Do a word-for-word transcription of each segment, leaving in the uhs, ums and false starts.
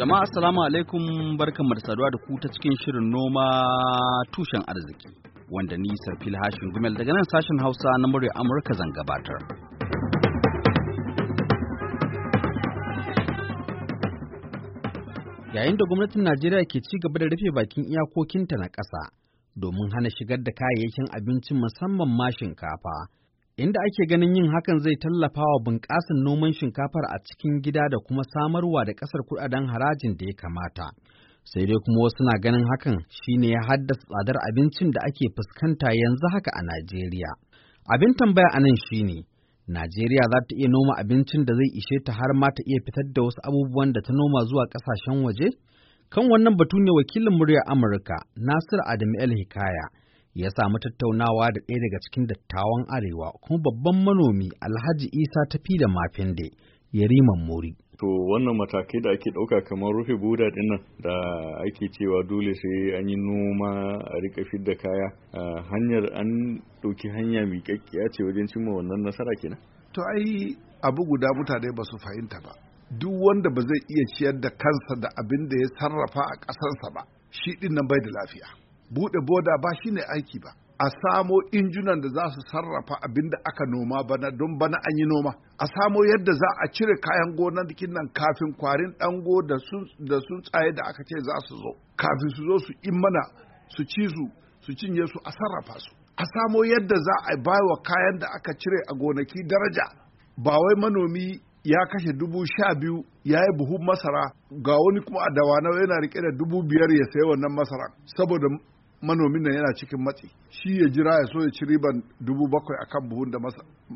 Jama'a assalamu alaikum, barkanmu da saduwa da ku ta cikin shirin noma tushen arziki wanda ni Sarfil Hashin Gumel daga nan sashen Hausa na murya Amurka zan gabatar. Yayin da gwamnatin Najeriya ke ci gaba da rufe bakin iyakokinta na ƙasa domin hana shigar da kayayyakin abincin musamman ma shinkafa, inda ake ganin yin hakan zai tallafa wa bunƙasar noman shinkafar a cikin gida da kuma samarwa da ƙasar kuɗaɗen harajin da ya kamata. Sai dai kuma wasu na ganin hakan shine ya haddasa tsadar abincin da ake fuskanta yanzu haka a Najeriya. Abin tambaya a nan shine, Najeriya za ta iya noma abincin da zai ishe ta har ma ta iya fitar da wasu abubuwan da ta noma zuwa ƙasashen waje? Kan wannan batu ne wakilin muryar Amurka, Nasir Adamu El Hikaya, ya samu tattaunawa da ɗaya daga cikin dattawan Arewa kuma babban manomi Alhaji Isa Tafi da Mafinde, Yariman Muri. To wannan matakai da ake ɗauka kamar rufe boda ɗin nan da ake cewa dole sai an yi noma a rika fidda kaya, hanyar an ɗauki hanya miƙaƙƙiya ce wajen cimma wannan nasara kenan? To ai abu guda mutane ba su fahimta ba. Duk wanda ba zai iya ciyar da kansa da abin da ya sarrafa a ƙasarsa ba, shi ɗin nan bai da lafiya. Buɗe boda ba shi ne aiki ba. A samo injunan da za su sarrafa abin da aka noma bana don bana an yi noma. A samo yadda za a cire kayan gonakin nan kafin kwarin ɗango da sun tsaye da aka ce za su zo. Kafin su zo su in mana su ci su su cinye su a sarrafa su. A samo yadda za a bawa kayan da aka cire a gonaki daraja. Ba wai manomi ya kashe dubu sha biyu ya yi buhun masara ga wani kuma a dawanau yana rike da dubu biyar ya sayi wannan masara saboda manomin nan yana cikin matsi, shi ya jira ya so ya ci riban dubu bakwai akan buhun da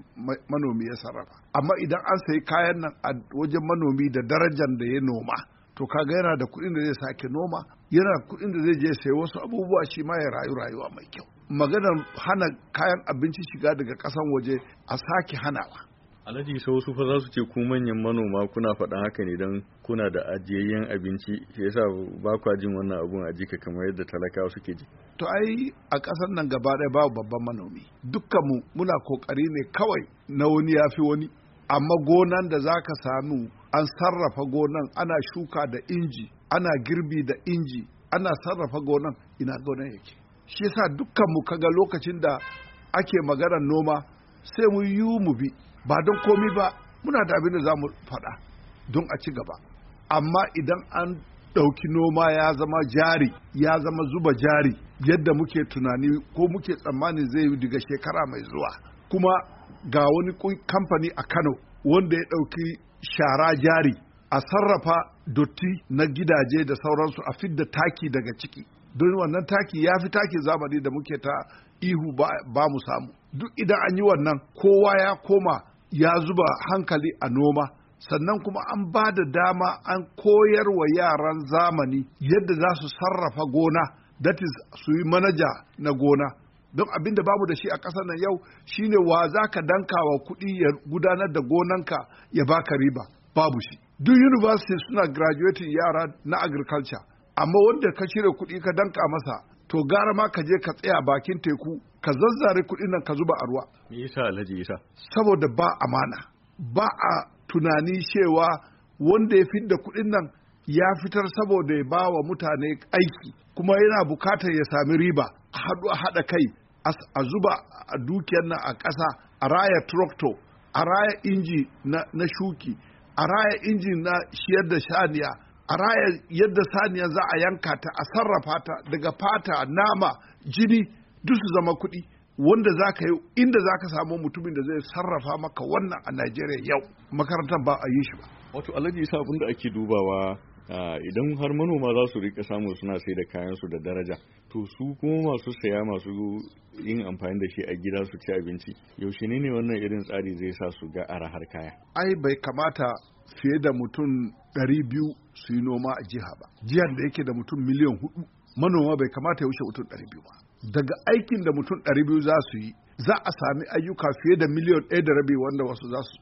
manomi ya sarrafa. Amma idan an sayi kayan nan a wajen manomi da darajar da ya noma, to kaga yana da kuɗin da zai sake noma, yana da kuɗin da zai je sayi wasu abubuwa shi ma ya rayu rayuwa mai kyau. Maganar hana kayan abinci shiga daga ƙasan waje a sake hanawa. Alhaji sau wasu fa za su ce ku manyan manoma kuna faɗan haka ne don kuna da ajiyayyen abinci, shi yasa ba kwa jin wannan abun a jika kamar yadda talakawa suke ji. To ai a ƙasar nan gaba ɗaya babu babban manomi. Dukkanmu muna kokari ne kawai na wani ya fi wani. Amma gonan da za ka samu an sarrafa gonan, ana shuka da inji, ana girbi da inji, ana sarrafa gonan, ina gonan yake. Shi yasa dukkanmu kaga lokacin da ake maganar noma sai mu yi mu bi. Ba don komi ba, muna da abin da za mu faɗa don a ci gaba. Amma idan an ɗauki noma ya zama jari, ya zama zuba jari yadda muke tunani ko muke tsammani zai yi daga shekara mai zuwa. Kuma ga wani kamfani a Kano wanda ya ɗauki shara jari a sarrafa dotti na gidaje da sauransu a fidda taki daga ciki. Don wannan taki ya fi taki zamani da muke ta ihu ba, ba mu samu. Duk idan an yi wannan, kowa ya koma ya zuba hankali a noma, sannan kuma an ba da dama an koyar wa yaran zamani yadda za su sarrafa gona, that is su yi manaja na gona. Don abin da babu da shi a ƙasar nan yau shine wa za ka danka wa kuɗi ya gudanar da gonanka ya baka riba, babu shi. Duk universities suna graduating yara na agriculture, amma wanda ka cire kuɗi ka danka masa, to gara ma ka je ka tsaya bakin teku ka zazzare kuɗin nan ka zuba a ruwa. Me yasa Alhaji Isa? Saboda ba amana, ba a tunani cewa wanda ya fidda kuɗin nan ya fitar saboda ya ba wa mutane aiki, kuma yana bukatar ya sami riba. A haɗu a haɗa kai a zuba a dukiyar nan a ƙasa, a raya tractor, a raya inji na, na shuki, a raya inji na shiyar da shaniya, a raya yadda saniya za a yanka ta, a sarrafa ta daga fata, nama, jini, duk su zama kuɗi wanda za ka yi, inda za ka samu mutumin da zai sarrafa maka wannan a Najeriya yau. Makarantar ba a yi shi ba. Wato Alhaji Isa, abin da ake dubawa idan har manoma za su rika samu suna sai da kayansu da daraja, to su kuma masu saya masu yin amfani da shi a gida su ci abinci, yaushe ne ne wannan irin tsari zai sa su ga arahar kaya? Ai bai kamata fiye da mutum ɗari biyu su yi noma a jiha ba. Jihar da yake da mutum miliyan hudu, manoma bai kamata ya wuce mutum ɗari biyu ba. Daga aikin da mutum ɗari biyu za su yi, za a sami ayyuka fiye da miliyan ɗaya da rabi wanda wasu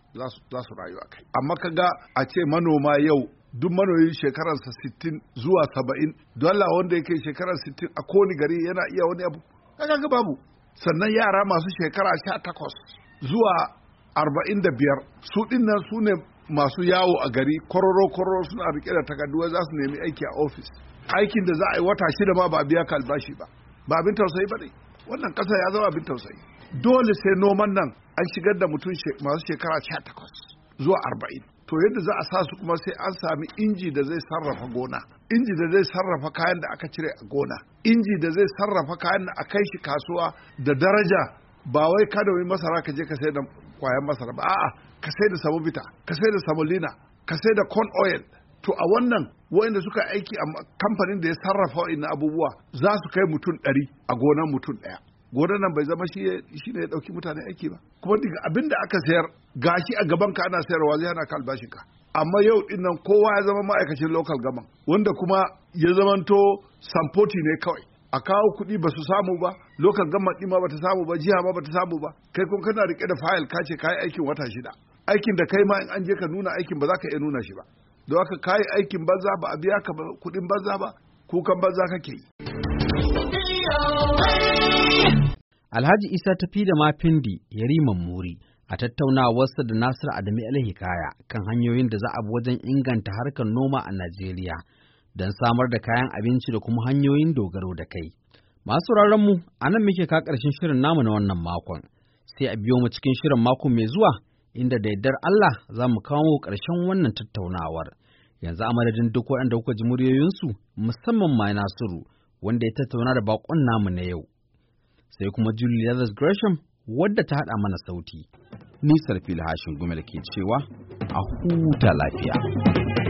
za su rayu a kai. Amma kaga a ce manoma yau duk manoyin shekararsa sittin zuwa saba'in, dole wanda yake shekarar sittin a kowane gari yana iya wani abu, kaga ga babu. Sannan yara masu shekara sha takwas zuwa arba'in da biyar su dinnan su ne masu yawo a gari kororo-kororo suna rike da takardu za su nemi aiki a ofis. Aikin da za a yi wata shida ma ba biya ka albashi ba. Ba abin tausayi ba ne. Wannan ƙasa ya zama abin tausayi. Dole sai noman nan an shigar da mutum masu shekara sha takwas zuwa arba'in. To yadda za a sa su kuma sai an sami inji da zai sarrafa gona. Inji da zai sarrafa kayan da aka cire a gona. Inji da zai sarrafa kayan da a kai shi kasuwa da daraja. Ba wai ka da masara ka je ka sai da kwayan masara ba. A'a, ka sai da samobita, ka sai da samolina, ka sai da corn oil. To a wannan wayanda suka aiki a kamfanin da ya sarrafa wa'annan abubuwa za su kai mutum ɗari a gonan mutum ɗaya. Gonan nan bai zama shi ne ya ɗauki mutane aiki ba. Kuma daga abin da aka sayar gashi a gaban ka ana sayarwa zai hana ka albashin ka. Amma yau din nan kowa ya zama ma'aikacin local government wanda kuma ya zamanto samfoti ne kawai. A kawo kuɗi ba su samu ba, local government ɗin ma ba ta samu ba, jiha ma ba ta samu ba. Kai kun kana rike da fayil ka ce ka yi aikin wata shida. Aikin da kai ma in an je ka nuna aikin ba za ka iya nuna shi ba. Don haka ka yi aikin banza ba a biya ka kuɗin banza ba, kukan banza kake yi. Alhaji Isa Tafi da Mafindi Yariman Muri a tattaunawarsa da Nasir Adamu El-Hikaya kan hanyoyin da za a bi wajen inganta harkar noma a Najeriya don samar da kayan abinci da kuma hanyoyin dogaro da kai. Masu mu a nan muke ka ƙarshen shirin namu na wannan makon, sai a biyo mu cikin shirin mako mai zuwa inda da yardar Allah za mu kawo ƙarshen wannan tattaunawar. Yanzu a madadin duk waɗanda kuka ji muryoyinsu musamman ma Nasiru wanda ya tattauna da baƙon namu na yau. Sai kuma Julie Gresham wadda ta haɗa mana sauti. Ni Sarfil Hashin Gumel ke cewa a huta lafiya.